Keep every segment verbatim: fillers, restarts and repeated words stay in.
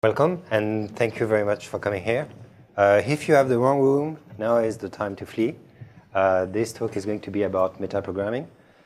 Welcome, and thank you very much for coming here. Uh, if you have the wrong room, now is the time to flee. Uh, this talk is going to be about metaprogramming.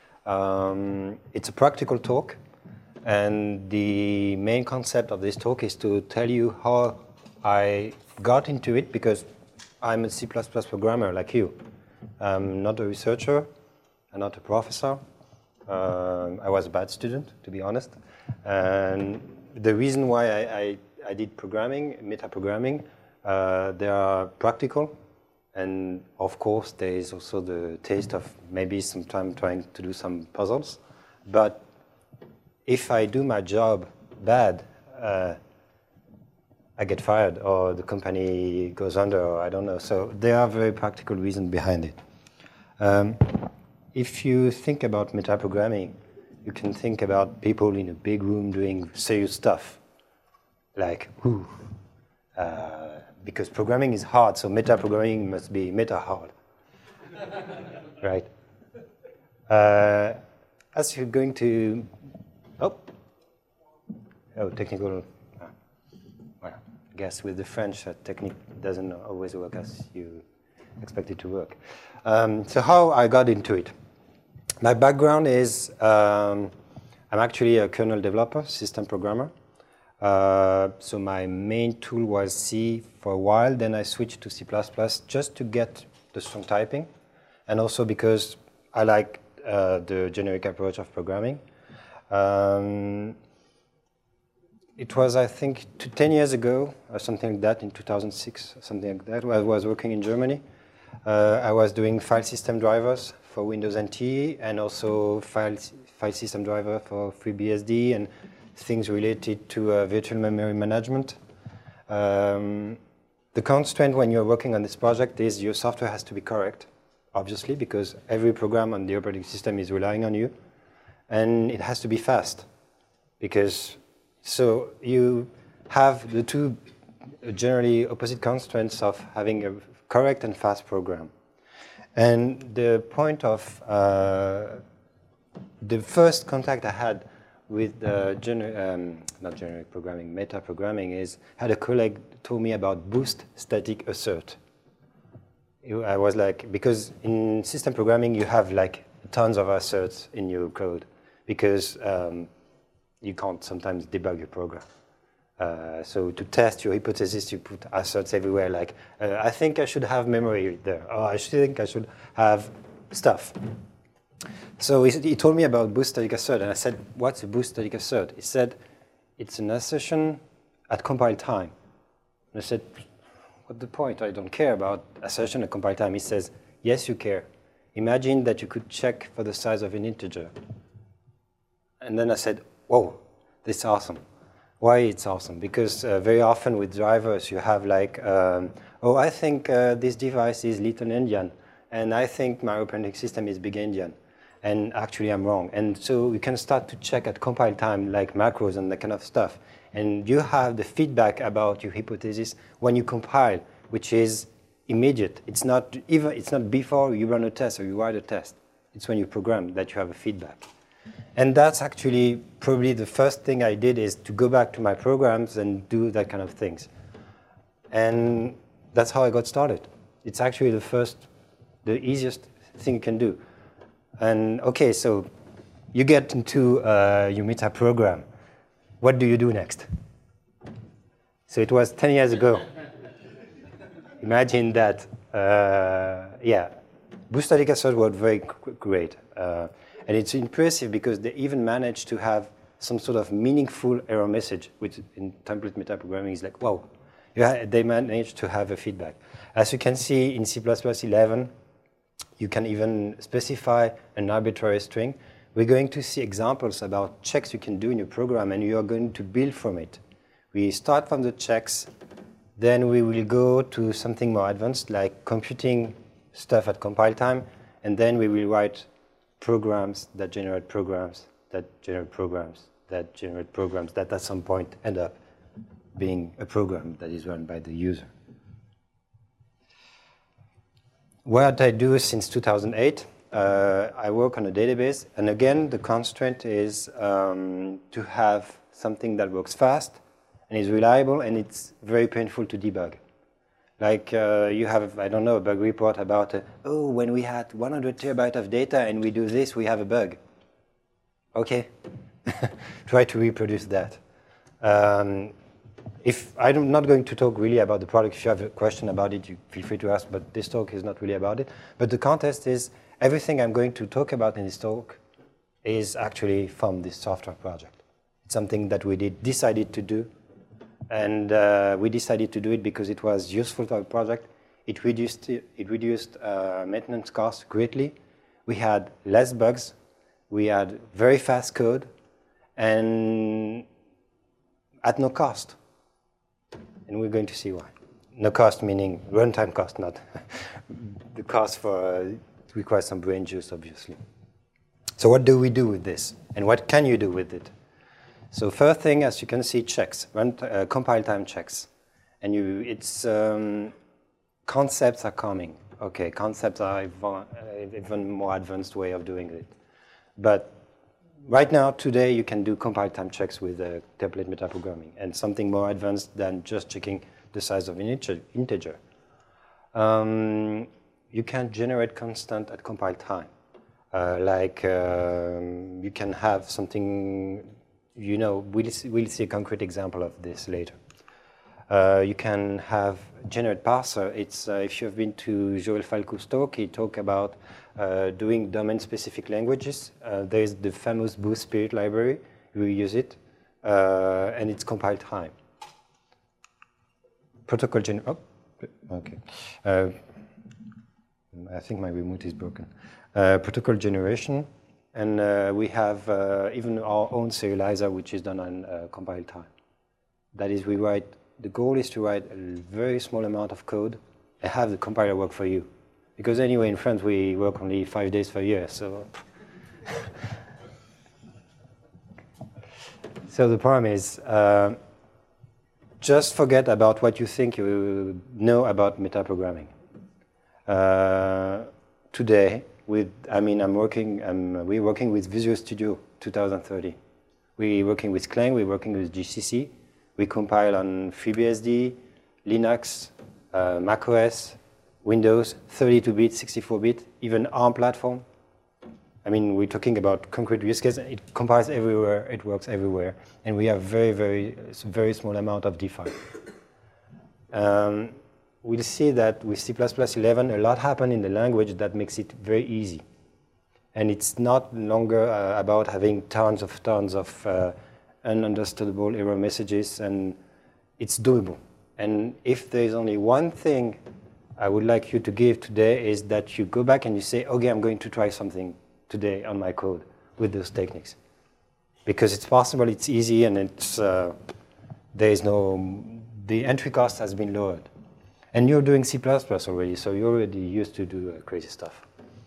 Um, it's a practical talk, and the main concept of this talk is to tell you how I got into it, because I'm a C plus plus programmer like you. I'm not a researcher, I'm not a professor. Uh, I was a bad student, to be honest. And the reason why I, I I did programming, metaprogramming. Uh, they are practical, and of course there is also the taste of maybe some time trying to do some puzzles. But if I do my job bad, uh, I get fired, or the company goes under, or I don't know. So there are very practical reasons behind it. Um, if you think about metaprogramming, you can think about people in a big room doing serious stuff. Like, whoo, uh, because programming is hard, so metaprogramming must be meta-hard, right? Uh, as you're going to, oh, oh, technical, ah, well, I guess with the French, uh, technique doesn't always work as you expect it to work. Um, so how I got into it. My background is, um, I'm actually a kernel developer, system programmer. Uh, so my main tool was C for a while, then I switched to C plus plus just to get the strong typing, and also because I like uh, the generic approach of programming. Um, it was, I think, to ten years ago, or something like that, in two thousand six, something like that, I was working in Germany. Uh, I was doing file system drivers for Windows N T, and also file, file system driver for FreeBSD, and things related to uh, virtual memory management. Um, the constraint when you're working on this project is your software has to be correct, obviously, because every program on the operating system is relying on you. And it has to be fast, because so you have the two generally opposite constraints of having a correct and fast program. And the point of uh, the first contact I had with uh, gener um, not generic programming, meta-programming, is had a colleague told me about boost static assert. I was like, because in system programming you have like tons of asserts in your code, because um, you can't sometimes debug your program. Uh, so to test your hypothesis, you put asserts everywhere, like, uh, I think I should have memory there, or I think I should have stuff. So he, he told me about boost static assert, and I said, what's a boost static assert? He said, it's an assertion at compile time. And I said, what's the point? I don't care about assertion at compile time. He says, yes, you care. Imagine that you could check for the size of an integer. And then I said, whoa, this is awesome. Why it's awesome? Because uh, very often with drivers, you have like, um, oh, I think uh, this device is little Indian, and I think my operating system is big Indian. And actually I'm wrong. And so you can start to check at compile time, like macros and that kind of stuff. And you have the feedback about your hypothesis when you compile, which is immediate. It's not even, it's not before you run a test or you write a test. It's when you program that you have a feedback. And that's actually probably the first thing I did, is to go back to my programs and do that kind of things. And that's how I got started. It's actually the first, the easiest thing you can do. And okay, so you get into uh, your meta program. What do you do next? So it was ten years ago. Imagine that, uh, yeah, boost static assert was very great. Uh, and it's impressive because they even managed to have some sort of meaningful error message, which in template metaprogramming is like, wow, yeah, they managed to have a feedback. As you can see in C plus plus eleven, you can even specify an arbitrary string. We're going to see examples about checks you can do in your program, and you are going to build from it. We start from the checks, then we will go to something more advanced, like computing stuff at compile time, and then we will write programs that generate programs, that generate programs, that generate programs, that at some point end up being a program that is run by the user. What I do since two thousand eight, uh, I work on a database, and again, the constraint is um, to have something that works fast and it's reliable, and it's very painful to debug. Like uh, you have, I don't know, a bug report about, uh, oh, when we had one hundred terabytes of data and we do this, we have a bug. Okay, try to reproduce that. Um, if I'm not going to talk really about the product, if you have a question about it, you feel free to ask, but this talk is not really about it. But the contest is, everything I'm going to talk about in this talk is actually from this software project. It's something that we did, decided to do. And uh, we decided to do it because it was useful to our project. It reduced, it reduced uh, maintenance costs greatly. We had less bugs. We had very fast code. And at no cost. And we're going to see why. No cost meaning runtime cost, not the cost for, uh, it requires some brain juice, obviously. So what do we do with this? And what can you do with it? So first thing, as you can see, checks, run uh, compile time checks. And you, it's, um, concepts are coming. Okay, concepts are even, uh, even more advanced way of doing it. But right now, today, you can do compile time checks with uh, template metaprogramming and something more advanced than just checking the size of an integer. Um, you can generate constant at compile time. Uh, like um, you can have something, you know, we'll see, we'll see a concrete example of this later. Uh, you can have generate parser. It's, uh, if you've been to Joël Falco's talk, he talked about uh, doing domain-specific languages. Uh, there's the famous Boost Spirit library. We use it, uh, and it's compile time. Protocol gen. Oh, okay. Uh, I think my remote is broken. Uh, protocol generation, and uh, we have uh, even our own serializer, which is done on uh, compile time. That is, we write. The goal is to write a very small amount of code and have the compiler work for you. Because anyway, in France, we work only five days per year, so. So the problem is, uh, just forget about what you think you know about metaprogramming. Uh, today, with, I mean, I'm working, I'm, we're working with Visual Studio twenty thirty. We're working with Clang, we're working with G C C. We compile on FreeBSD, Linux, uh, macOS, Windows, thirty-two bit, sixty-four bit, even ARM platform. I mean, we're talking about concrete use case. It compiles everywhere, it works everywhere. And we have very, very, very small amount of define. Um, we'll see that with C plus plus eleven, a lot happened in the language that makes it very easy. And it's not longer uh, about having tons of tons of uh, ununderstandable error messages, and it's doable. And if there's only one thing I would like you to give today is that you go back and you say, okay, I'm going to try something today on my code with those techniques. Because it's possible, it's easy, and it's, uh, there is no, the entry cost has been lowered. And you're doing C plus plus already, so you're already used to do uh, crazy stuff.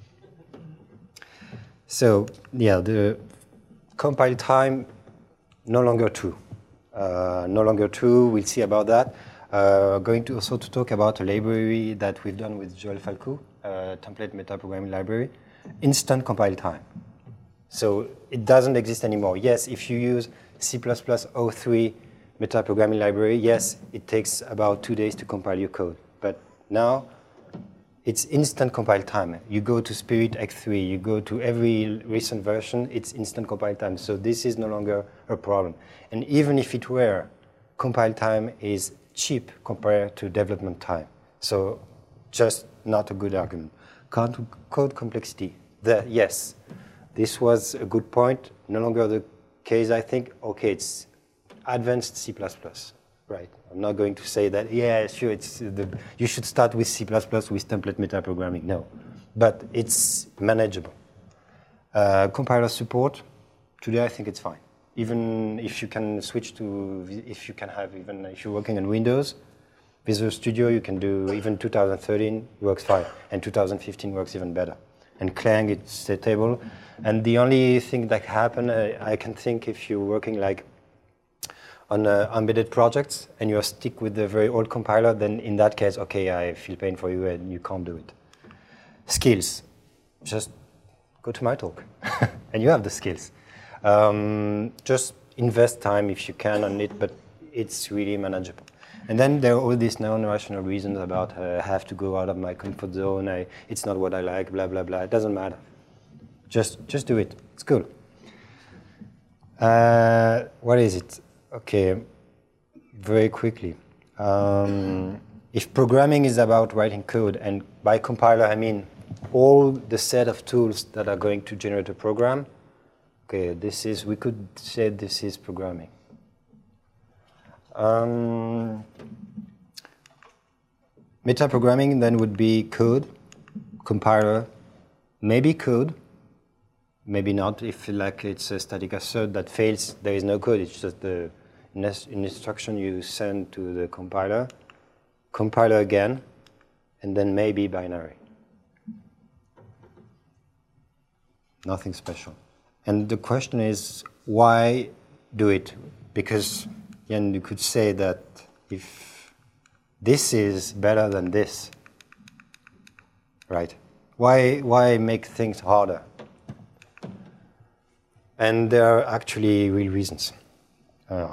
So, yeah, the compile time, no longer true. Uh, no longer true, we'll see about that. Uh, going to also to talk about a library that we've done with Joël Falco, uh, template metaprogramming library, instant compile time. So it doesn't exist anymore. Yes, if you use C plus plus oh three metaprogramming library, yes, it takes about two days to compile your code. But now, it's instant compile time. You go to Spirit X three, you go to every recent version, it's instant compile time. So this is no longer a problem. And even if it were, compile time is cheap compared to development time. So just not a good argument. Code, code complexity, the, yes, this was a good point. No longer the case, I think. Okay, it's advanced C plus plus. Right. I'm not going to say that, yeah, sure, it's the, you should start with C plus plus with template metaprogramming. No. But it's manageable. Uh, compiler support, today I think it's fine. Even if you can switch to, if you can have, even if you're working on Windows, Visual Studio, you can do, even two thousand thirteen works fine, and two thousand fifteen works even better. And Clang, it's stable. And the only thing that can happen, uh, I can think if you're working like on uh, embedded projects and you stick with the very old compiler, then in that case, okay, I feel pain for you and you can't do it. Skills, just go to my talk and you have the skills. Um, just invest time if you can on it, but it's really manageable. And then there are all these non-rational reasons about uh, I have to go out of my comfort zone, I, it's not what I like, blah, blah, blah. It doesn't matter. Just, just do it. It's cool. Uh, what is it? Okay, very quickly. Um, if programming is about writing code, and by compiler I mean all the set of tools that are going to generate a program, okay, this is, we could say this is programming. Um, metaprogramming then would be code, compiler, maybe code, maybe not. If like it's a static assert that fails, there is no code. It's just the instruction you send to the compiler, compiler again, and then maybe binary. Nothing special. And the question is, why do it? Because then you could say that if this is better than this, right? Why, why make things harder? And there are actually real reasons. Uh,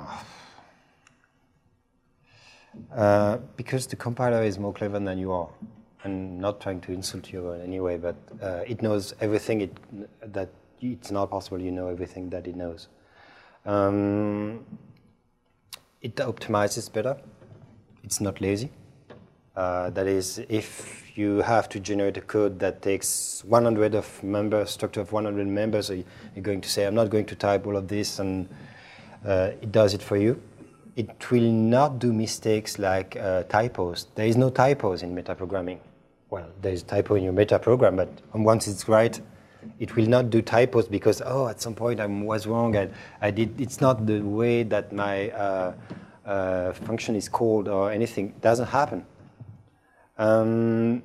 uh, because the compiler is more clever than you are. I'm not trying to insult you in any way, but uh, it knows everything it, that it's not possible you know everything that it knows. Um, it optimizes better. It's not lazy. Uh, that is, if you have to generate a code that takes one hundred of members, structure of one hundred members, so you're going to say, I'm not going to type all of this, and uh, it does it for you. It will not do mistakes like uh, typos. There is no typos in metaprogramming. Well, there is a typo in your metaprogram, but once it's right, it will not do typos because, oh, at some point I was wrong. I, I did. It's not the way that my uh, uh, function is called or anything. It doesn't happen. Um,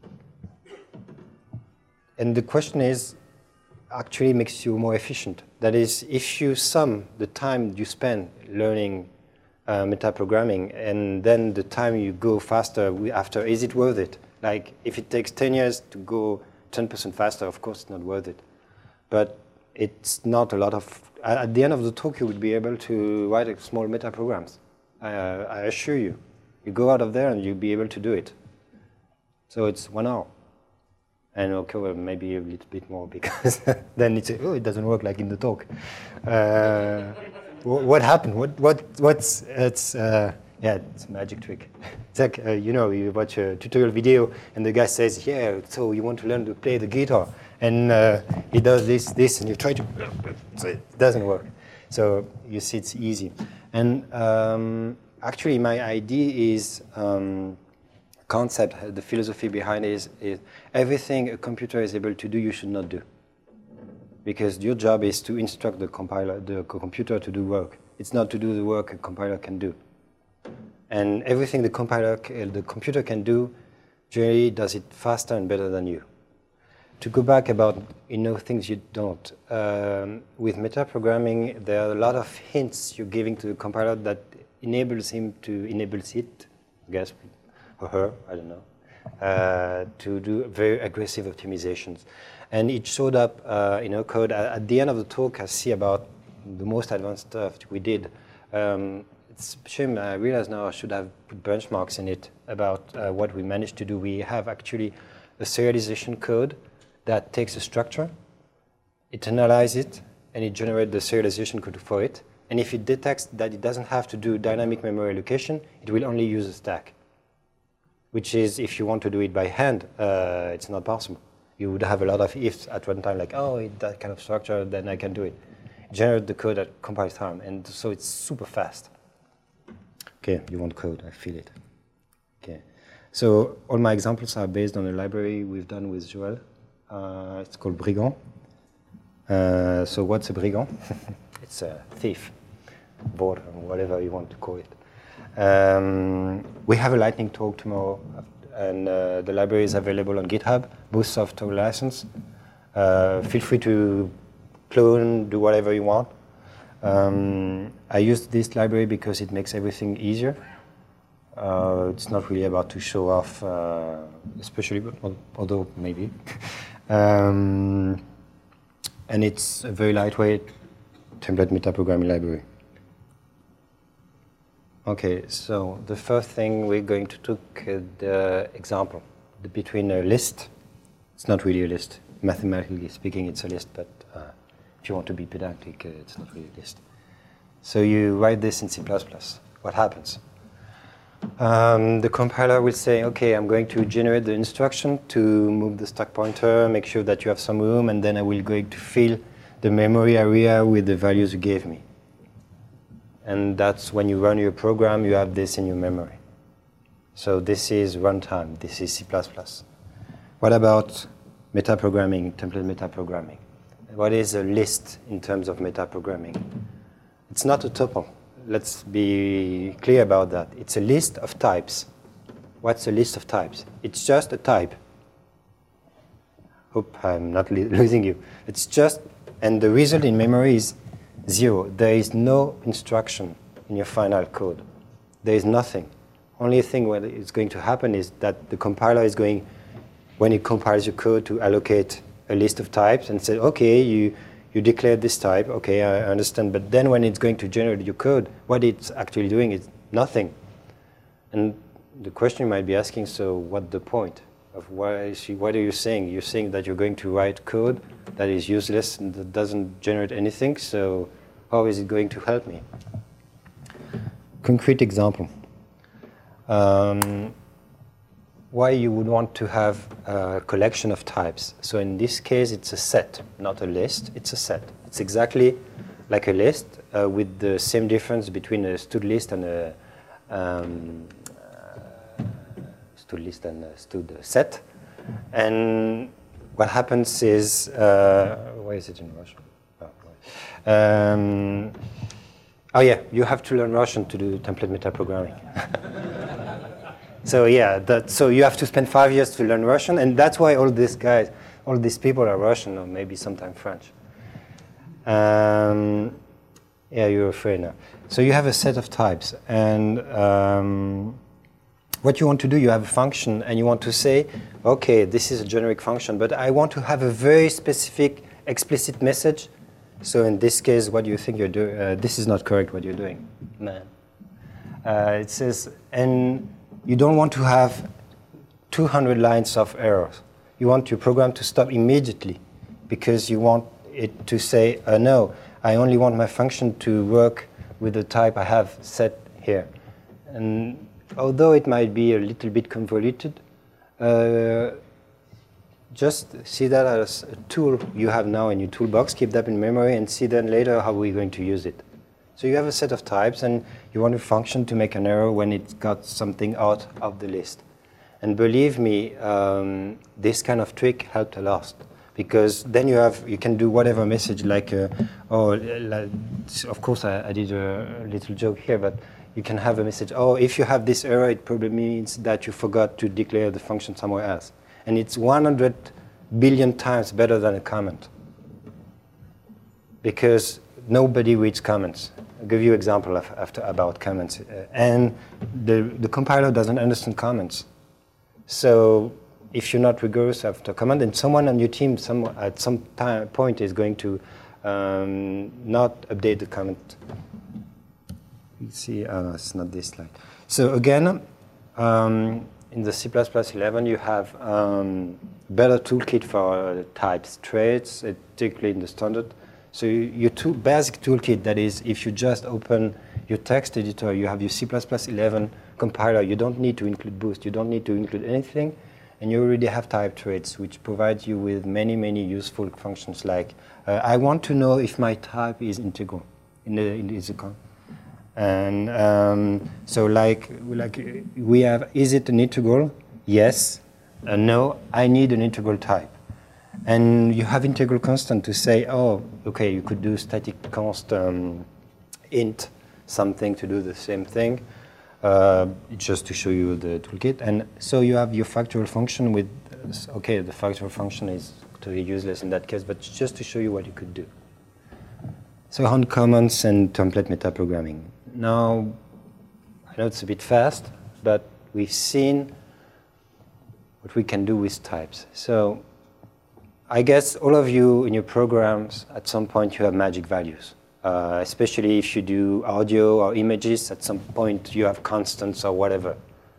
and the question is, actually makes you more efficient. That is, if you sum the time you spend learning uh, metaprogramming and then the time you go faster after, is it worth it? Like, if it takes ten years to go ten percent faster, of course it's not worth it. But it's not a lot of, at the end of the talk you would be able to write small metaprograms. I, uh, I assure you. You go out of there and you'll be able to do it. So it's one hour. And okay, well, maybe a little bit more because then it's, oh, it doesn't work like in the talk. Uh, what happened? What, what, what's, it's, uh, yeah, it's a magic trick. It's like, uh, you know, you watch a tutorial video and the guy says, yeah, so you want to learn to play the guitar. And uh, he does this, this, and you try to, so it doesn't work. So you see it's easy. And um, actually my idea is, um, concept, the philosophy behind it is, is everything a computer is able to do, you should not do. Because your job is to instruct the compiler, the computer to do work. It's not to do the work a compiler can do. And everything the compiler, the computer can do, generally does it faster and better than you. To go back about, you know, things you don't. Um, with metaprogramming, there are a lot of hints you're giving to the compiler that enables him to, enables it, I guess, or her, I don't know, uh, to do very aggressive optimizations. And it showed up uh, in our code. At the end of the talk, I see about the most advanced stuff we did. Um, it's a shame, I realize now I should have put benchmarks in it about uh, what we managed to do. We have actually a serialization code that takes a structure, it analyzes it, and it generates the serialization code for it. And if it detects that it doesn't have to do dynamic memory allocation, it will only use a stack. Which is, if you want to do it by hand, uh, it's not possible. You would have a lot of ifs at one time, like, oh, it, that kind of structure, then I can do it. Generate the code at compile time, and so it's super fast. Okay, you want code, I feel it. Okay, so all my examples are based on a library we've done with Joel. Uh, it's called Brigand. Uh, so what's a brigand? It's a thief, bot, or whatever you want to call it. Um, we have a lightning talk tomorrow, and uh, the library is available on GitHub, both software license. Uh, feel free to clone, do whatever you want. Um, I use this library because it makes everything easier. Uh, it's not really about to show off, uh, especially, although maybe. um, and it's a very lightweight template metaprogramming library. Okay, so the first thing we're going to take uh, the example the, between a list. It's not really a list. Mathematically speaking, it's a list, but uh, if you want to be pedantic, uh, it's not really a list. So you write this in C plus plus. What happens? Um, the compiler will say, okay, I'm going to generate the instruction to move the stack pointer, make sure that you have some room, and then I will going to fill the memory area with the values you gave me. And that's when you run your program, you have this in your memory. So this is runtime. This is C plus plus. What about metaprogramming, template metaprogramming? What is a list in terms of metaprogramming? It's not a tuple. Let's be clear about that. It's a list of types. What's a list of types? It's just a type. Hope I'm not losing you. It's just, and the result in memory is zero. There is no instruction in your final code. There is nothing. Only thing what is going to happen is that the compiler is going, when it compiles your code, to allocate a list of types and say, okay, you, you declared this type, okay, I understand. But then when it's going to generate your code, what it's actually doing is nothing. And the question you might be asking, so what's the point of why is she, what are you saying? You're saying that you're going to write code that is useless and that doesn't generate anything, so how is it going to help me? Concrete example. Um, why you would want to have a collection of types. So in this case, it's a set, not a list. It's a set. It's exactly like a list uh, with the same difference between a stud list and a um, uh, stud list and a stud set. And what happens is, uh, why is it in Russian? Oh, um, oh yeah, you have to learn Russian to do template metaprogramming. So yeah, that, so you have to spend five years to learn Russian, and that's why all these guys, all these people are Russian, or maybe sometimes French. Um, yeah, you're afraid now. So you have a set of types, and um, what you want to do, you have a function, and you want to say, okay, this is a generic function, but I want to have a very specific, explicit message. So in this case, what do you think you're doing? Uh, this is not correct what you're doing. Man. Uh, it says, and you don't want to have two hundred lines of errors. You want your program to stop immediately because you want it to say, uh, no, I only want my function to work with the type I have set here. And although it might be a little bit convoluted, uh, just see that as a tool you have now in your toolbox, keep that in memory, and see then later how we're going to use it. So you have a set of types, and you want a function to make an error when it's got something out of the list. And believe me, um, this kind of trick helped a lot, because then you have you can do whatever message, like, uh, oh, like, of course I, I did a, a little joke here, but you can have a message, oh, if you have this error, it probably means that you forgot to declare the function somewhere else. And it's one hundred billion times better than a comment, because nobody reads comments. I'll give you an example of, after, about comments. Uh, and the, the compiler doesn't understand comments. So if you're not rigorous after comment, then someone on your team some, at some time, point is going to um, not update the comment. You see, oh, no, it's not this slide. So again, um, in the C plus plus eleven, you have um, better toolkit for uh, types, traits, uh, particularly in the standard. So your tool, basic toolkit, that is, if you just open your text editor, you have your C plus plus eleven compiler, you don't need to include Boost, you don't need to include anything, and you already have type traits, which provide you with many, many useful functions like, uh, I want to know if my type is integral in the, in the EasyCon. And um, so like, like we have, is it an integral? Yes. Uh, no, I need an integral type. And you have integral constant to say, oh, okay, you could do static const um, int something to do the same thing, uh, just to show you the toolkit. And so you have your factorial function with, okay, the factorial function is totally useless in that case, but just to show you what you could do. So on comments and template metaprogramming. Now, I know it's a bit fast, but we've seen what we can do with types. So I guess all of you in your programs, at some point, you have magic values. uh, especially if you do audio or images. At some point, you have constants or whatever.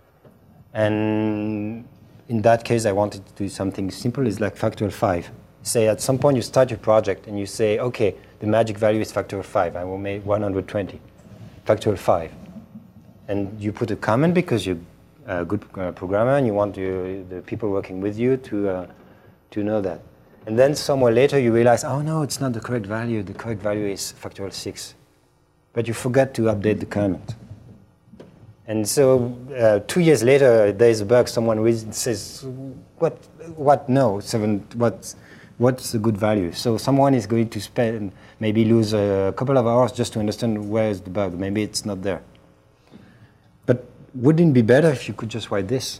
And in that case, I wanted to do something simple. It's like factorial five. Say at some point you start your project and you say, okay, the magic value is factorial five. I will make one hundred twenty, factorial five. And you put a comment because you're a good uh, programmer and you want to, the people working with you to, uh, to know that. And then somewhere later you realize, oh no, it's not the correct value. The correct value is factorial six. But you forgot to update the comment. And so uh, two years later, there's a bug. Someone reads and says, what, what, no, seven, what's, what's the good value? So someone is going to spend, maybe lose a couple of hours just to understand where is the bug. Maybe it's not there. But wouldn't it be better if you could just write this?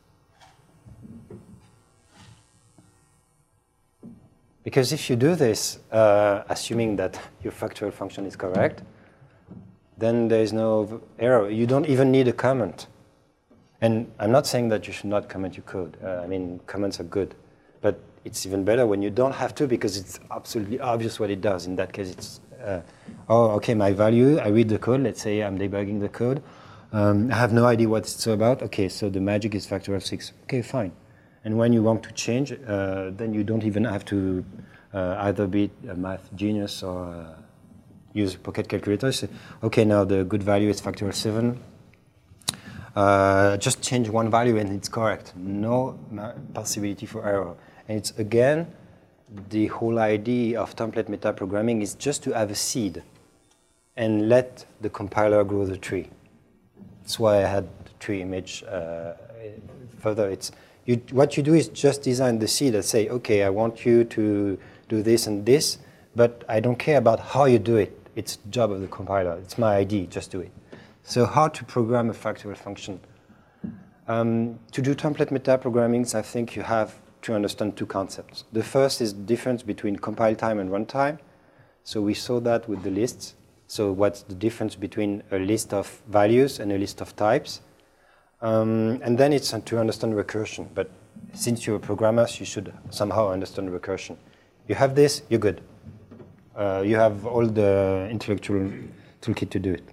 Because if you do this, uh, assuming that your factorial function is correct, then there is no error. You don't even need a comment. And I'm not saying that you should not comment your code. Uh, I mean, comments are good. But it's even better when you don't have to, because it's absolutely obvious what it does. In that case, it's, uh, oh, okay, my value, I read the code. Let's say I'm debugging the code. Um, I have no idea what it's about. Okay, so the magic is factorial six. Okay, fine. And when you want to change, uh, then you don't even have to uh, either be a math genius or uh, use a pocket calculator. Say, okay, now the good value is factorial seven. Uh, just change one value and it's correct. No possibility for error. And it's, again, the whole idea of template metaprogramming is just to have a seed and let the compiler grow the tree. That's why I had the tree image uh, further. It's, you, what you do is just design the seed and say, okay, I want you to do this and this, but I don't care about how you do it. It's the job of the compiler. It's my idea, just do it. So how to program a factorial function? Um, to do template metaprogramming, I think you have to understand two concepts. The first is the difference between compile time and runtime. So we saw that with the lists. So what's the difference between a list of values and a list of types? Um, and then it's to understand recursion. But since you're a programmer, you should somehow understand recursion. You have this, you're good. Uh, you have all the intellectual toolkit to do it.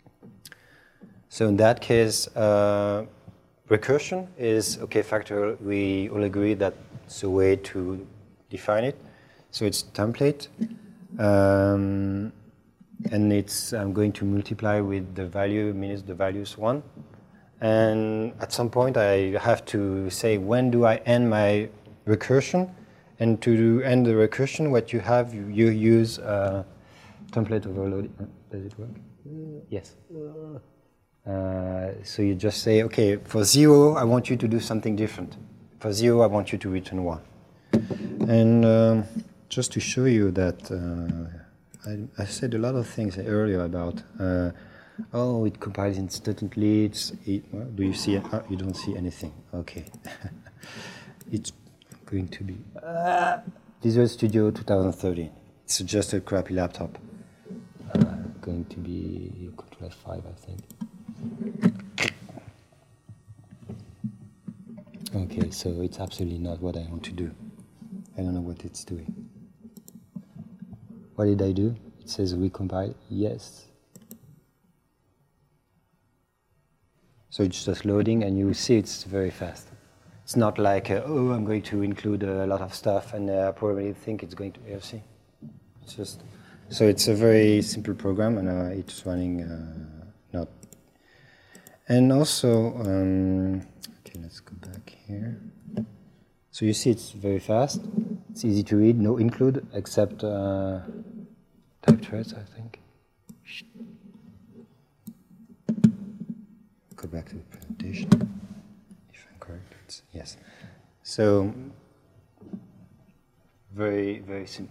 So in that case, uh, recursion is, okay, factorial. We all agree that it's a way to define it. So it's template. Um, and it's, I'm going to multiply with the value minus the values one. And at some point, I have to say, when do I end my recursion? And to end the recursion, what you have, you, you use uh, template overloading. Does it work? Uh, yes. Uh, so you just say, okay, for zero, I want you to do something different. For zero, I want you to return one. And um, just to show you that, uh, I, I said a lot of things earlier about, uh, oh, it compiles instantly. It's, it, well, do you see it? Oh, you don't see anything. Okay. It's going to be uh, Visual Studio twenty thirteen. It's just a crappy laptop. Uh, going to be Control F five, I think. Okay, so it's absolutely not what I want to do. I don't know what it's doing. What did I do? It says recompile. Yes. So it's just loading, and you see it's very fast. It's not like, uh, oh, I'm going to include a lot of stuff, and uh, I probably think it's going to A F C. It's just, so it's a very simple program, and uh, it's running uh, not. And also, um, okay, let's go back here. So you see it's very fast. It's easy to read, no include, except uh, type threads, I think. Go back to the presentation, if I'm correct. It's, yes. So, very, very simple.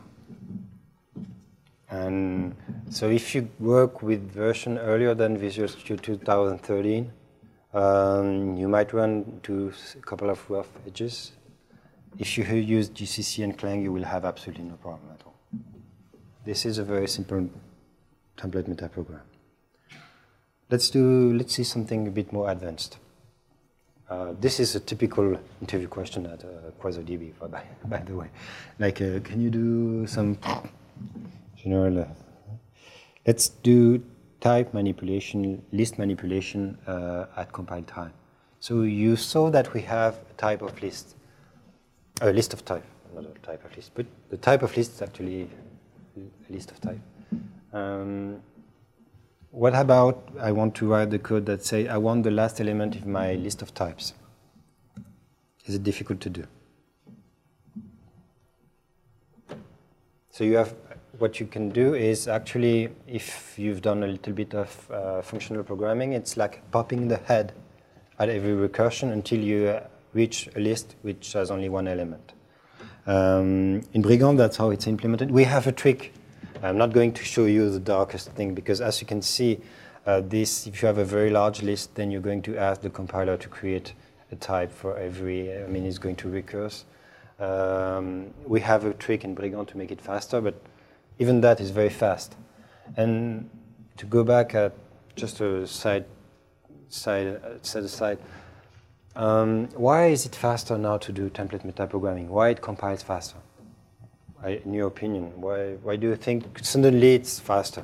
And so if you work with version earlier than Visual Studio two thousand thirteen, um, you might run into a couple of rough edges. If you use G C C and Clang, you will have absolutely no problem at all. This is a very simple template metaprogram. Let's do. Let's see something a bit more advanced. Uh, this is a typical interview question at uh, QuasarDB, by, by the way. Like, uh, can you do some general? Uh, Let's do type manipulation, list manipulation uh, at compile time. So you saw that we have a type of list, a list of type, not a type of list, but the type of list is actually a list of type. Um, what about I want to write the code that say I want the last element in my list of types? Is it difficult to do? So you have, what you can do is actually, if you've done a little bit of uh, functional programming, it's like popping the head at every recursion until you uh, reach a list which has only one element. Um, in Brigand, that's how it's implemented. We have a trick. I'm not going to show you the darkest thing because, as you can see, uh, this, if you have a very large list, then you're going to ask the compiler to create a type for every, I mean, it's going to recurse. Um, we have a trick in Brigand to make it faster, but even that is very fast. And to go back at just a side, side uh, set aside, um, why is it faster now to do template metaprogramming? Why it compiles faster? I, in your opinion, why, why do you think suddenly it's faster?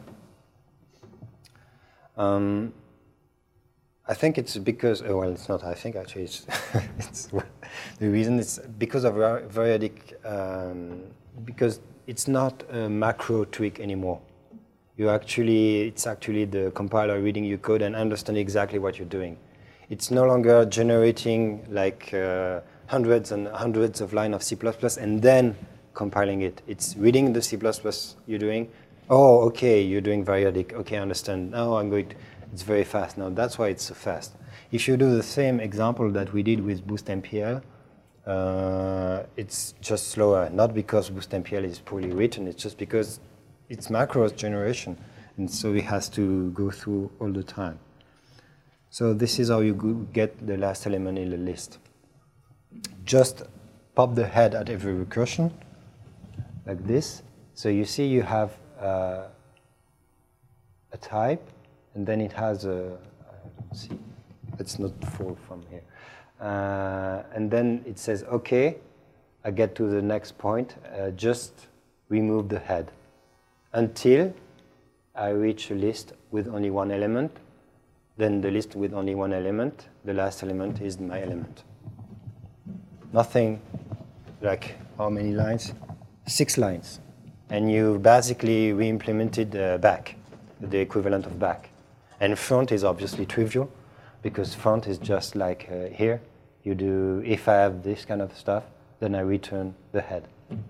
Um, I think it's because, oh, well, it's not I think, actually, it's, it's the reason is because of variadic, um, because it's not a macro tweak anymore. You actually, it's actually the compiler reading your code and understanding exactly what you're doing. It's no longer generating like uh, hundreds and hundreds of lines of C plus plus and then compiling it. It's reading the C plus plus you're doing. Oh, okay, you're doing variadic. Okay, I understand. Now I'm going to, it's very fast. Now that's why it's so fast. If you do the same example that we did with BoostMPL, uh, it's just slower. Not because BoostMPL is poorly written, it's just because it's macros generation. And so it has to go through all the time. So this is how you get the last element in the list. Just pop the head at every recursion, like this. So you see you have uh, a type, and then it has a, I don't see, let's not fall from here. Uh, and then it says, okay, I get to the next point, uh, just remove the head until I reach a list with only one element. Then the list with only one element, the last element is my element. Nothing like how many lines? Six lines. And you basically re-implemented uh, back, the equivalent of back. And front is obviously trivial, because front is just like uh, here. You do, if I have this kind of stuff, then I return the head.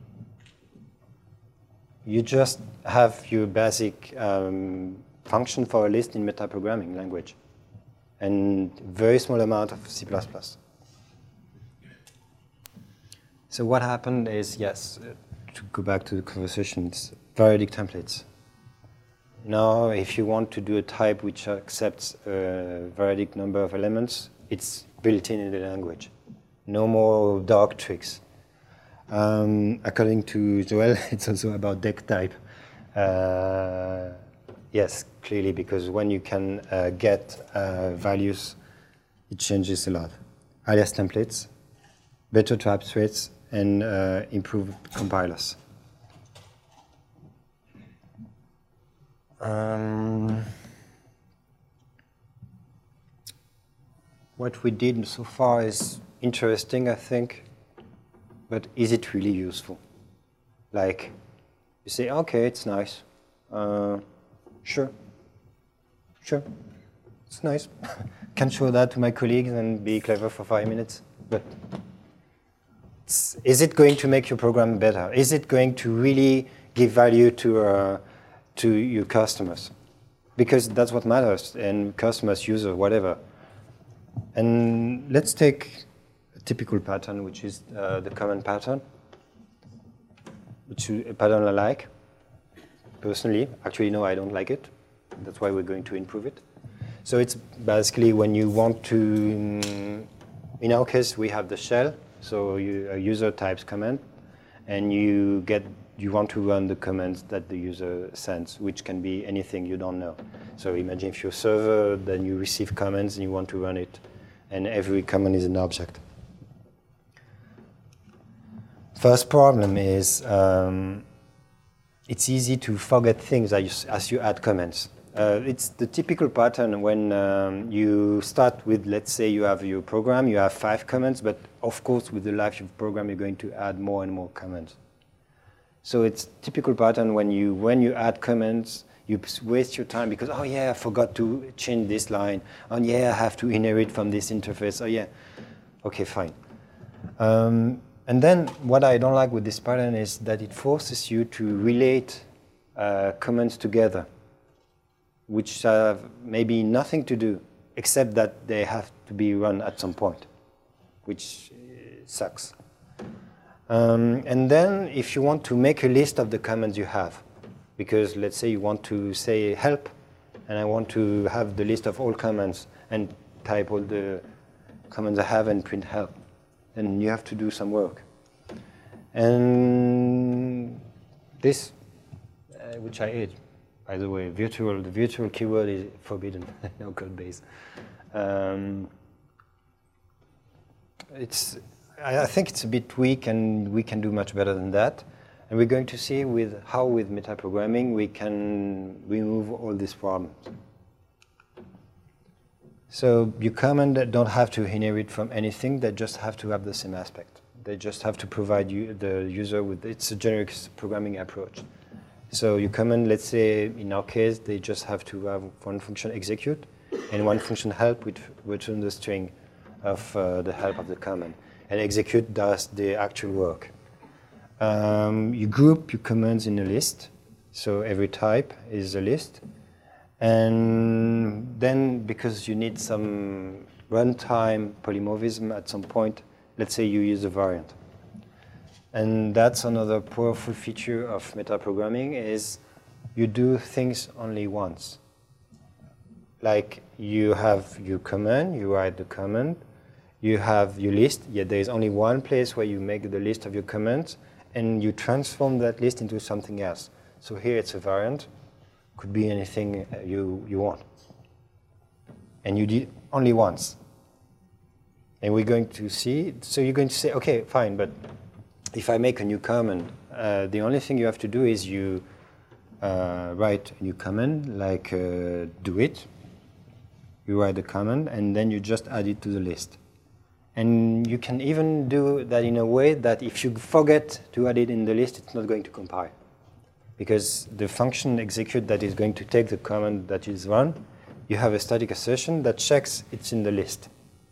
You just have your basic um, function for a list in metaprogramming language, and very small amount of C plus plus. So what happened is, yes, to go back to the conversations, variadic templates. Now, if you want to do a type which accepts a variadic number of elements, it's built in in the language. No more dark tricks. Um, according to Joel, it's also about deck type. Uh, yes, clearly, because when you can uh, get uh, values, it changes a lot. Alias templates, better type threads, and uh, improved compilers. Um, what we did so far is interesting, I think, but is it really useful? Like, you say, okay, it's nice. Uh, sure, sure, it's nice. Can show that to my colleagues and be clever for five minutes, but it's, is it going to make your program better? Is it going to really give value to uh, to your customers? Because that's what matters, and customers, users, whatever. And let's take a typical pattern, which is uh, the common pattern, which is a pattern I like, personally. Actually, no, I don't like it. That's why we're going to improve it. So it's basically when you want to, in our case, we have the shell. So you, a user types command, and you get you want to run the commands that the user sends, which can be anything you don't know. So imagine if you're a server, then you receive commands and you want to run it, and every command is an object. First problem is um, it's easy to forget things as you, as you add comments. Uh, it's the typical pattern when um, you start with, let's say you have your program, you have five comments, but of course with the live program you're going to add more and more comments. So it's typical pattern when you when you add comments, you waste your time because, oh yeah, I forgot to change this line. Oh yeah, I have to inherit from this interface. Oh yeah, okay, fine. Um, and then what I don't like with this pattern is that it forces you to relate uh, comments together, which have maybe nothing to do, except that they have to be run at some point, which uh, sucks. Um, and then if you want to make a list of the comments you have, because let's say you want to say help, and I want to have the list of all comments and type all the comments I have and print help, then you have to do some work. And this, uh, which I hate, by the way, virtual, the virtual keyword is forbidden, no code base. Um, it's, I, I think it's a bit weak and we can do much better than that. And we're going to see with how with metaprogramming we can remove all these problems. So your comment don't have to inherit from anything, they just have to have the same aspect. They just have to provide you, the user with, it's a generic programming approach. So you comment, let's say, in our case, they just have to have one function execute and one function help, which return the string of uh, the help of the comment. And execute does the actual work. Um, you group your commands in a list. So every type is a list. And then, because you need some runtime polymorphism at some point, let's say you use a variant. And that's another powerful feature of metaprogramming is you do things only once. Like you have your command, you write the command, you have your list, yet there is only one place where you make the list of your commands, and you transform that list into something else. So here it's a variant, could be anything you, you want. And you did only once. And we're going to see, so you're going to say, okay, fine, but if I make a new command, uh, the only thing you have to do is you uh, write a new command, like uh, do it. You write the command, and then you just add it to the list. And you can even do that in a way that if you forget to add it in the list, it's not going to compile. Because the function execute that is going to take the command that is run, you have a static assertion that checks it's in the list.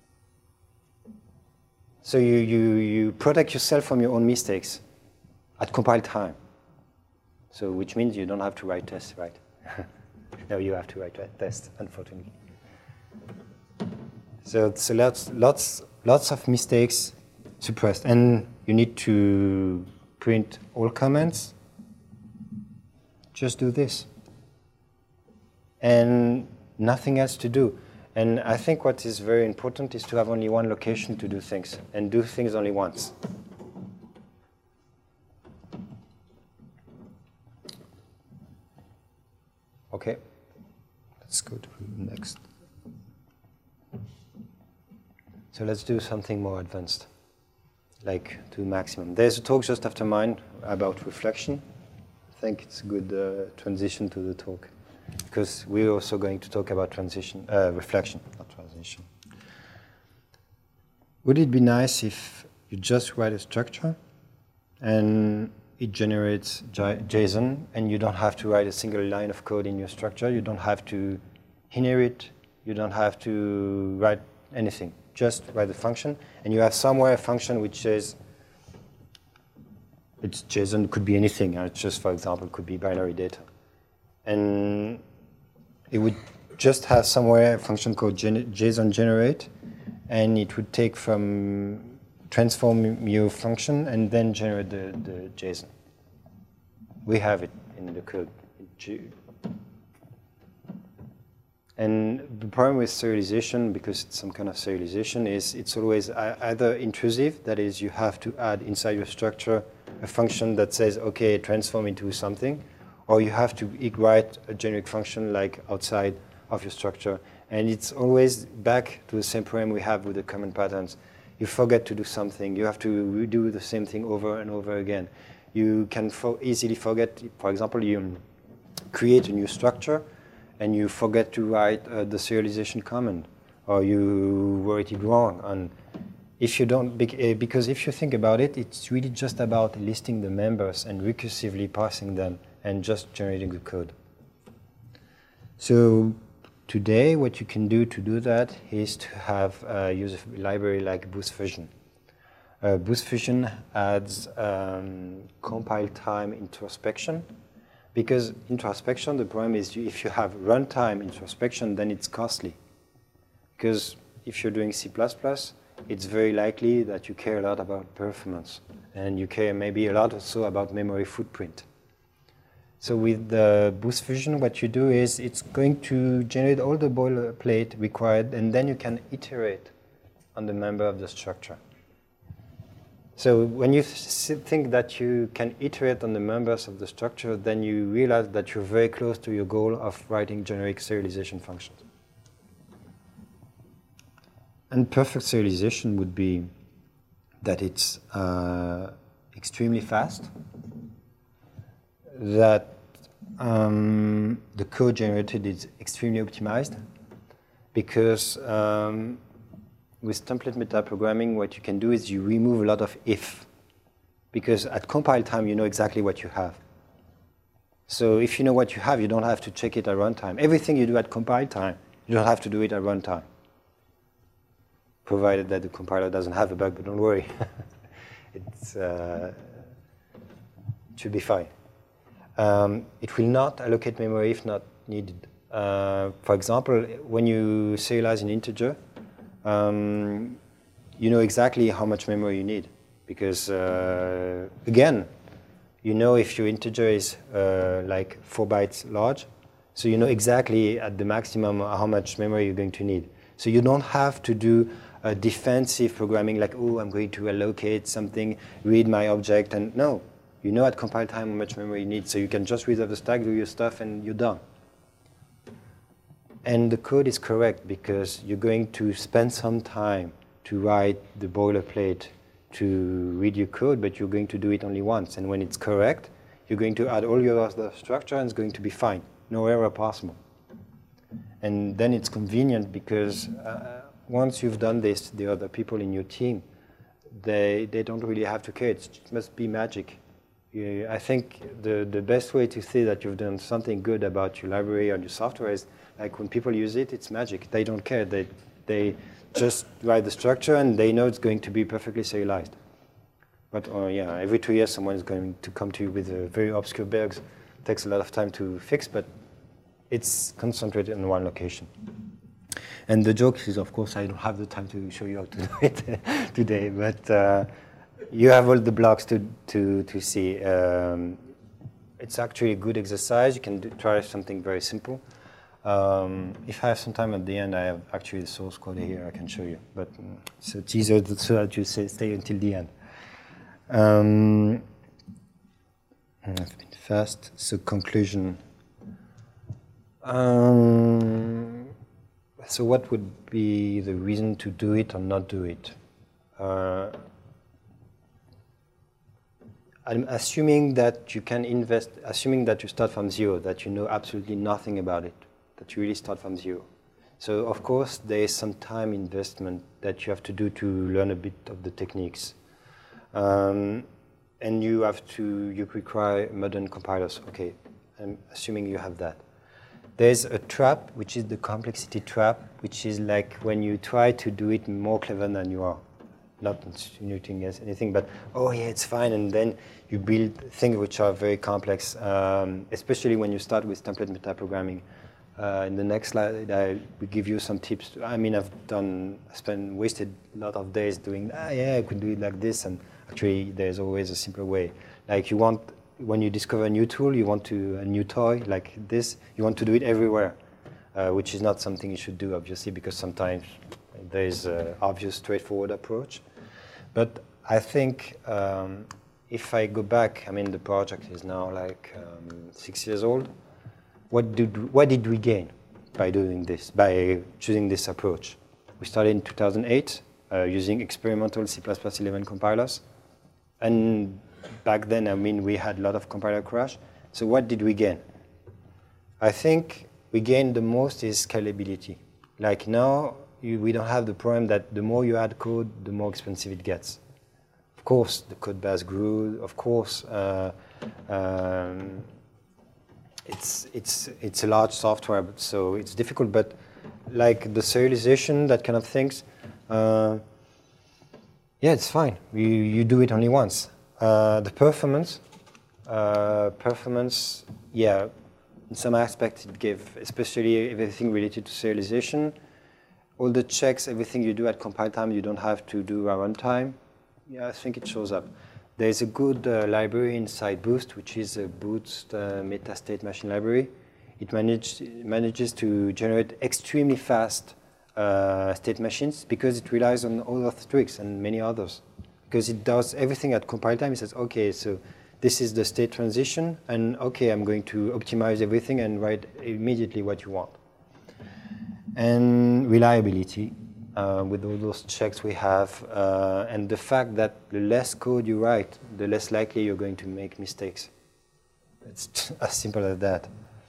So you, you, you protect yourself from your own mistakes at compile time. So which means you don't have to write tests, right? No, you have to write tests, unfortunately. So, so lots, lots, lots of mistakes suppressed. And you need to print all comments. Just do this. And nothing else to do. And I think what is very important is to have only one location to do things, and do things only once. Okay, let's go to the next. So let's do something more advanced, like to maximum. There's a talk just after mine about reflection. I think it's a good uh, transition to the talk, because we're also going to talk about transition, uh, reflection, not transition. Would it be nice if you just write a structure and it generates JSON, and you don't have to write a single line of code in your structure, you don't have to inherit, you don't have to write anything, just write a function, and you have somewhere a function which says, it's JSON, could be anything, uh, just for example, could be binary data. And it would just have somewhere a function called JSON generate, and it would take from transform your function and then generate the, the JSON. We have it in the code. And the problem with serialization, because it's some kind of serialization, is it's always either intrusive, that is, you have to add inside your structure a function that says, okay, transform into something, or you have to write a generic function like outside of your structure. And it's always back to the same problem we have with the command patterns. You forget to do something, you have to redo the same thing over and over again. You can for easily forget, for example, you create a new structure and you forget to write uh, the serialization command, or you wrote it wrong. And if you don't, because if you think about it, it's really just about listing the members and recursively parsing them and just generating the code. So today, what you can do to do that is to have uh, use a library like Boost Fusion. Uh, Boost Fusion adds um, compile time introspection, because introspection, the problem is you, if you have runtime introspection, then it's costly. Because if you're doing C plus plus, it's very likely that you care a lot about performance, and you care maybe a lot also about memory footprint. So with the Boost Fusion, what you do is it's going to generate all the boilerplate required, and then you can iterate on the member of the structure. So when you think that you can iterate on the members of the structure, then you realize that you're very close to your goal of writing generic serialization functions. And perfect serialization would be that it's uh, extremely fast, that um, the code generated is extremely optimized, because um, with template metaprogramming, what you can do is you remove a lot of if, because at compile time, you know exactly what you have. So if you know what you have, you don't have to check it at runtime. Everything you do at compile time, you don't have to do it at runtime, provided that the compiler doesn't have a bug, but don't worry. it's, uh, it should be fine. Um, it will not allocate memory if not needed. Uh, for example, when you serialize an integer, Um, you know exactly how much memory you need, because uh, again, you know if your integer is uh, like four bytes large, so you know exactly at the maximum how much memory you're going to need. So you don't have to do a defensive programming like, oh, I'm going to allocate something, read my object, and no, you know at compile time how much memory you need, so you can just reserve the stack, do your stuff, and you're done. And the code is correct because you're going to spend some time to write the boilerplate to read your code, but you're going to do it only once. And when it's correct, you're going to add all your other structure and it's going to be fine. No error possible. And then it's convenient because uh, once you've done this, the other people in your team, they, they don't really have to care. It's, it must be magic. You, I think the, the best way to say that you've done something good about your library or your software is like when people use it, it's magic. They don't care. They, they just write the structure and they know it's going to be perfectly serialized. But uh, yeah, every two years someone is going to come to you with a very obscure bugs. It takes a lot of time to fix, but it's concentrated in one location. And the joke is, of course, I don't have the time to show you how to do it today, but uh, you have all the blocks to, to, to see. Um, it's actually a good exercise. You can do, try something very simple. Um, if I have some time at the end, I have actually the source code here I can show you. But um, so it's easier so that you say, stay until the end. Um, I've been fast. So conclusion. Um, so what would be the reason to do it or not do it? Uh, I'm assuming that you can invest, assuming that you start from zero, that you know absolutely nothing about it, that you really start from zero. So of course there is some time investment that you have to do to learn a bit of the techniques. Um, and you have to, you require modern compilers. Okay, I'm assuming you have that. There's a trap, which is the complexity trap, which is like when you try to do it more clever than you are. Not insinuating as anything, but oh yeah, it's fine, and then you build things which are very complex, um, especially when you start with template metaprogramming. Uh, in the next slide, I will give you some tips. I mean, I've done, I spent, wasted a lot of days doing, ah, yeah, I could do it like this, and actually there's always a simpler way. Like you want, when you discover a new tool, you want to, a new toy like this, you want to do it everywhere, uh, which is not something you should do, obviously, because sometimes there's an obvious, straightforward approach. But I think um, if I go back, I mean, the project is now like um, six years old. What did, what did we gain by doing this, by choosing this approach? We started in two thousand eight uh, using experimental C plus plus eleven compilers. And back then, I mean, we had a lot of compiler crash. So what did we gain? I think we gained the most is scalability. Like now, you, we don't have the problem that the more you add code, the more expensive it gets. Of course, the code base grew. Of course, uh, um, it's it's it's a large software, so it's difficult. But like the serialization, that kind of things, uh, yeah, it's fine. You you do it only once. Uh, the performance, uh, performance, yeah, in some aspects it gave, especially everything related to serialization. All the checks, everything you do at compile time, you don't have to do at runtime. Yeah, I think it shows up. There's a good uh, library inside Boost, which is a Boost uh, metastate machine library. It manage, manages to generate extremely fast uh, state machines because it relies on all of the tricks and many others. Because it does everything at compile time. It says, okay, so this is the state transition, and okay, I'm going to optimize everything and write immediately what you want. And reliability, uh, with all those checks we have, uh, and the fact that the less code you write, the less likely you're going to make mistakes. It's as simple as that.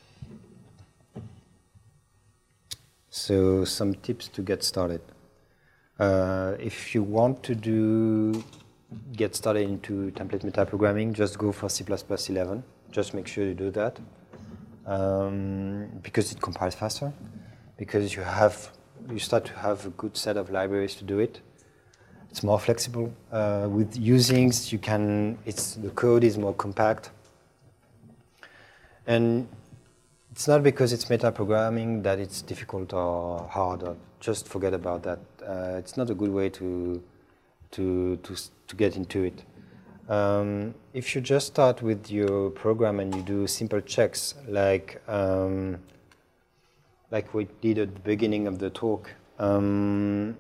So some tips to get started. Uh, if you want to do get started into template metaprogramming, just go for C plus plus eleven. Just make sure you do that, um, because it compiles faster. Because you have you start to have a good set of libraries to do it. It's more flexible. Uh, with usings, you can. It's the code is more compact, and it's not because it's metaprogramming that it's difficult or hard. Or just forget about that. Uh, it's not a good way to to to to get into it. Um, if you just start with your program and you do simple checks, like um, like we did at the beginning of the talk, um,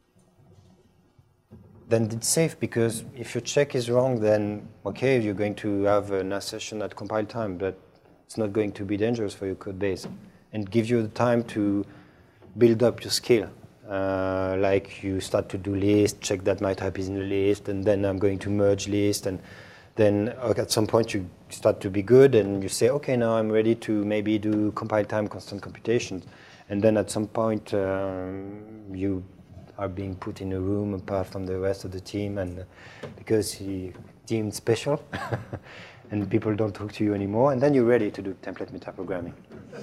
then it's safe, because if your check is wrong, then okay, you're going to have an assertion at compile time, but it's not going to be dangerous for your code base, and give you the time to build up your skill. Uh, like you start to do list, check that my type is in the list, and then I'm going to merge list, and then okay, at some point you start to be good, and you say, okay, now I'm ready to maybe do compile time constant computations, and then at some point um, you are being put in a room apart from the rest of the team, and uh, because you deemed special, and people don't talk to you anymore, and then you're ready to do template metaprogramming.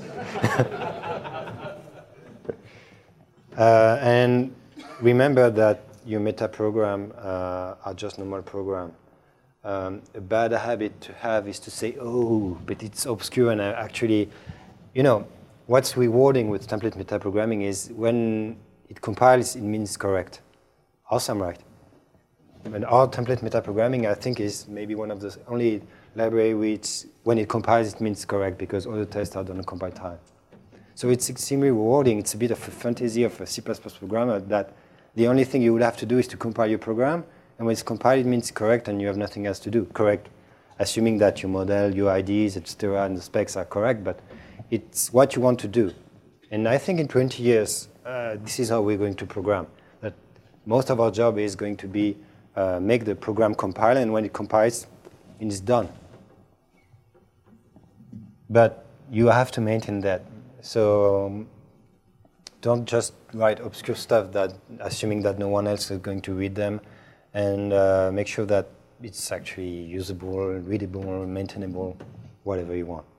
Uh, and remember that your metaprogram uh, are just normal program. Um, a bad habit to have is to say, oh, but it's obscure, and actually, you know, what's rewarding with template metaprogramming is when it compiles, it means correct. Awesome, right? And our template metaprogramming, I think, is maybe one of the only library which, when it compiles, it means correct, because all the tests are done at compile time. So it's extremely rewarding. It's a bit of a fantasy of a C plus plus programmer that the only thing you would have to do is to compile your program, and when it's compiled, it means correct, and you have nothing else to do. Correct, assuming that your model, your I Ds, et cetera, and the specs are correct, but it's what you want to do. And I think in twenty years, uh, this is how we're going to program. That most of our job is going to be uh, make the program compile, and when it compiles, it's done. But you have to maintain that. So um, don't just write obscure stuff that, assuming that no one else is going to read them, and uh, make sure that it's actually usable, readable, maintainable, whatever you want.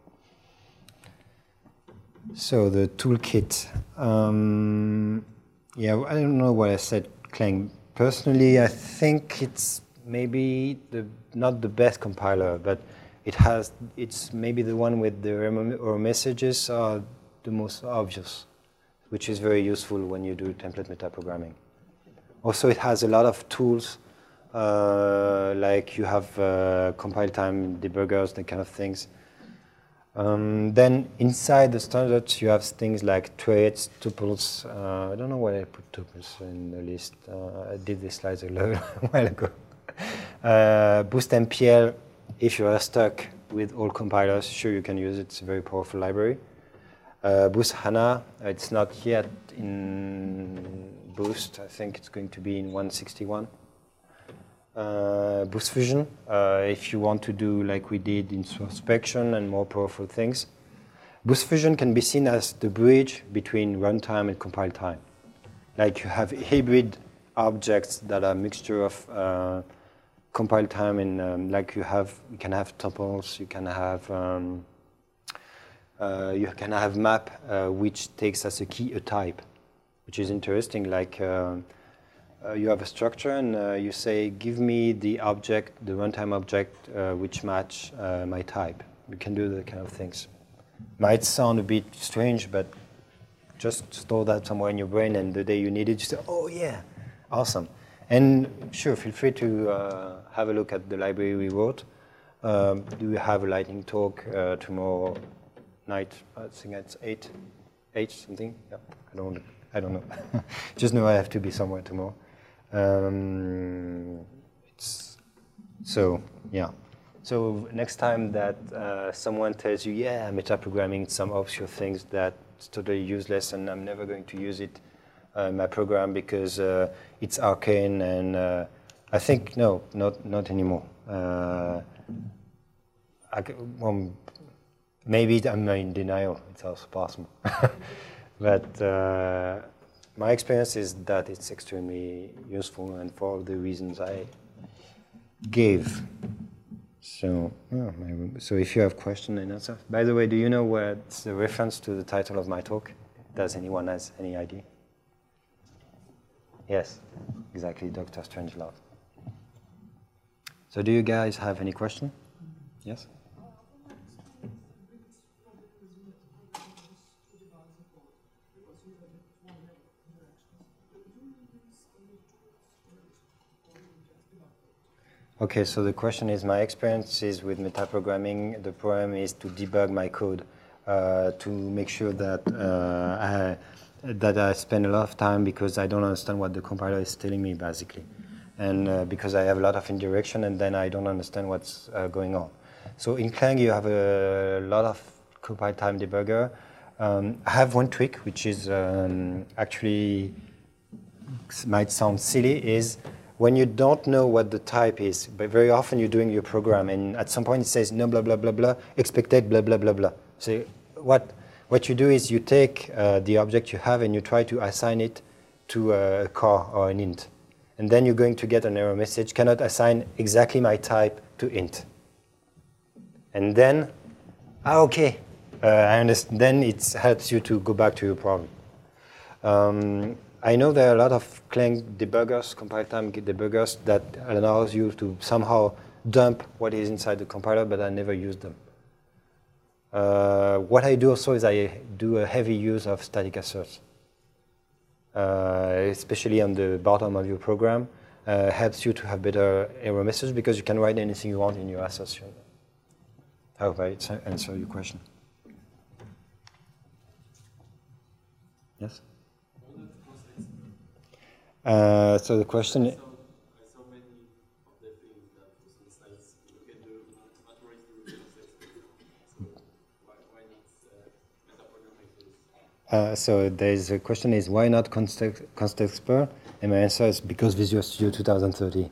So the toolkit. Um, yeah, I don't know what I said, Clang. Personally, I think it's maybe the, not the best compiler, but it has, it's maybe the one with the error messages are the most obvious, which is very useful when you do template metaprogramming. Also, it has a lot of tools, uh, like you have uh, compile time debuggers, that kind of things. Um, then inside the standards, you have things like traits, tuples. Uh, I don't know why I put tuples in the list. Uh, I did this slides a while ago. Uh, Boost M P L, if you are stuck with all compilers, sure you can use it. It's a very powerful library. Uh, Boost HANA, it's not yet in Boost. I think it's going to be in one sixty-one. Uh, Boost Fusion, uh, if you want to do like we did introspection and more powerful things. Boost Fusion can be seen as the bridge between runtime and compile time. Like you have hybrid objects that are a mixture of uh, compile time and um, like you have, you can have tuples, you can have um, uh, you can have map uh, which takes as a key a type, which is interesting. Like uh, uh, you have a structure and uh, you say, give me the object, the runtime object uh, which match uh, my type. You can do that kind of things. Might sound a bit strange, but just store that somewhere in your brain, and the day you need it, you say, oh yeah, awesome. And sure, feel free to uh, have a look at the library we wrote. Um, do we have a lightning talk uh, tomorrow night? I think it's eight, eight something. Yeah, I don't, I don't know. Just know I have to be somewhere tomorrow. Um, it's, so yeah. So next time that uh, someone tells you, yeah, metaprogramming, some obscure things that's totally useless and I'm never going to use it uh, in my program because uh, it's arcane, and uh, I think, no, not not anymore. Uh, I, well, maybe I'm in denial, it's also possible. But uh, my experience is that it's extremely useful, and for all the reasons I gave. So, oh, my, so if you have questions and answers. By the way, do you know what's the reference to the title of my talk? Does anyone has any idea? Yes, exactly, Doctor Strangelove. So do you guys have any question? Yes? Okay, so the question is, my experience is with metaprogramming. The problem is to debug my code, uh, to make sure that uh, I, that I spend a lot of time because I don't understand what the compiler is telling me, basically. And uh, because I have a lot of indirection, and then I don't understand what's uh, going on. So in Clang, you have a lot of compile time debugger. Um, I have one trick, which is um, actually might sound silly, is when you don't know what the type is, but very often you're doing your program, and at some point it says no blah blah blah blah, expected blah blah blah blah. So what what you do is you take uh, the object you have and you try to assign it to a car or an int, and then you're going to get an error message: cannot assign exactly my type to int. And then, ah, okay, uh, I understand. Then it helps you to go back to your problem. Um, I know there are a lot of Clang debuggers, compile time debuggers, that allows you to somehow dump what is inside the compiler, but I never use them. Uh, what I do also is I do a heavy use of static asserts, uh, especially on the bottom of your program. Uh, helps you to have better error message because you can write anything you want in your assertion. I hope I answer your question. Yes? Uh, so the question. I saw, I saw many of the things that sometimes you can do automate through so why, why not uh, metaprogramming? Uh, so there's a question is why not Context Expert? And my answer is because Visual Studio twenty thirty.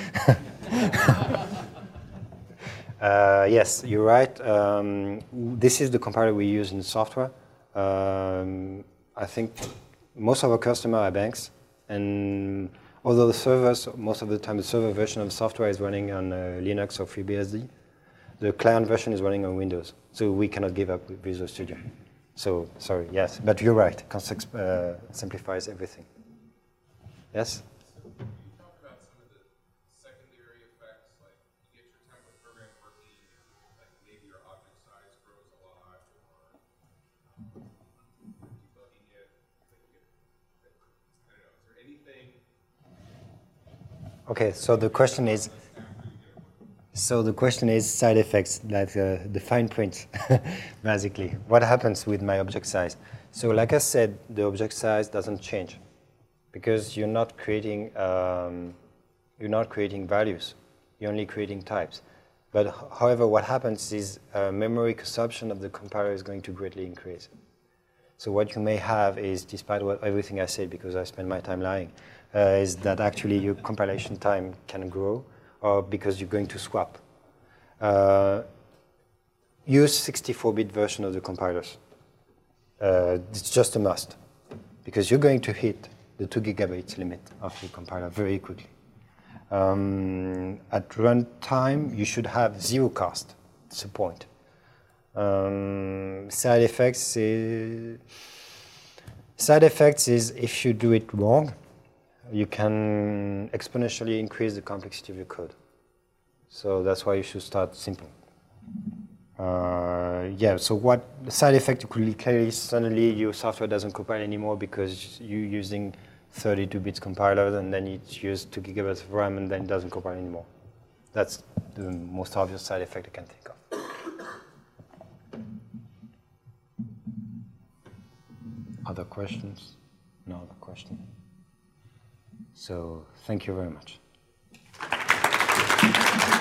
uh, yes, you're right. Um, this is the compiler we use in software. Um, I think most of our customers are banks. And although the servers, most of the time the server version of the software is running on uh, Linux or FreeBSD, the client version is running on Windows. So we cannot give up with Visual Studio. So, sorry, yes, but you're right. Context uh, simplifies everything. Yes? So can you talk about some of the secondary effects, like you get your template program working, like maybe your object size grows a lot, or um, debugging it, like you get, I don't know, is there anything? Okay, so the question is, so the question is side effects, like uh, the fine print, basically. What happens with my object size? So like I said, the object size doesn't change because you're not creating, um, you're not creating values. You're only creating types. But however, what happens is uh, memory consumption of the compiler is going to greatly increase. So what you may have is, despite what everything I said, because I spend my time lying, uh, is that actually your compilation time can grow, or because you're going to swap. Uh, use sixty-four bit version of the compilers. Uh, it's just a must, because you're going to hit the two gigabytes limit of your compiler very quickly. Um, at runtime, you should have zero cost. That's the point. Um, side effects is, side effects is if you do it wrong, you can exponentially increase the complexity of your code. So that's why you should start simple. Uh, yeah, so what the side effect could be clearly suddenly your software doesn't compile anymore because you're using thirty-two bits compilers and then it's used two gigabytes of RAM and then it doesn't compile anymore. That's the most obvious side effect I can think of. Other questions? No other question. So thank you very much.